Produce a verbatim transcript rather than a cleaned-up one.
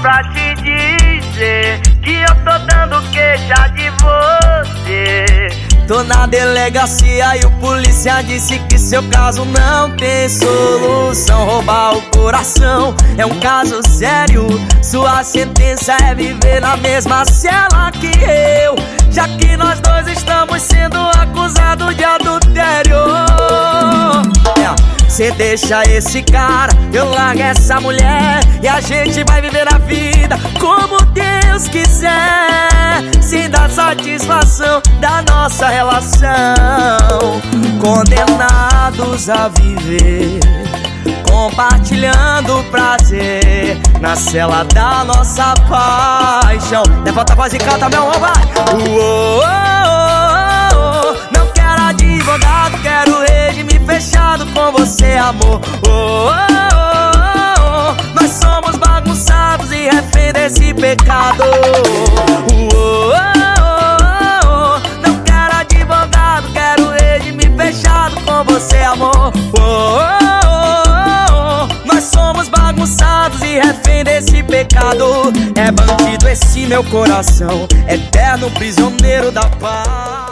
pra te dizer que eu tô dando queixa de você. Tô na delegacia e o polícia disse que seu caso não tem solução. Roubar o coração é um caso sério. Sua sentença é viver na mesma cela que eu, já que nós dois estamos sendo acusados de adultério. Cê deixa esse cara, eu largo essa mulher e a gente vai viver a vida como Deus quiser, sem dar satisfação da nossa relação. Condenados a viver, compartilhando o prazer na cela da nossa paixão. Levanta a voz e canta, meu amor, vai! Uou, não quero advogado, quero regime fechado com você, amor. Oh, oh, oh, oh. Nós somos bagunçados e refém desse pecado. Oh, oh, oh, oh. Não quero advogado, quero regime fechado com você, amor. Oh, oh, oh, oh. Nós somos bagunçados e refém desse pecado. É bandido esse meu coração, eterno prisioneiro da paz.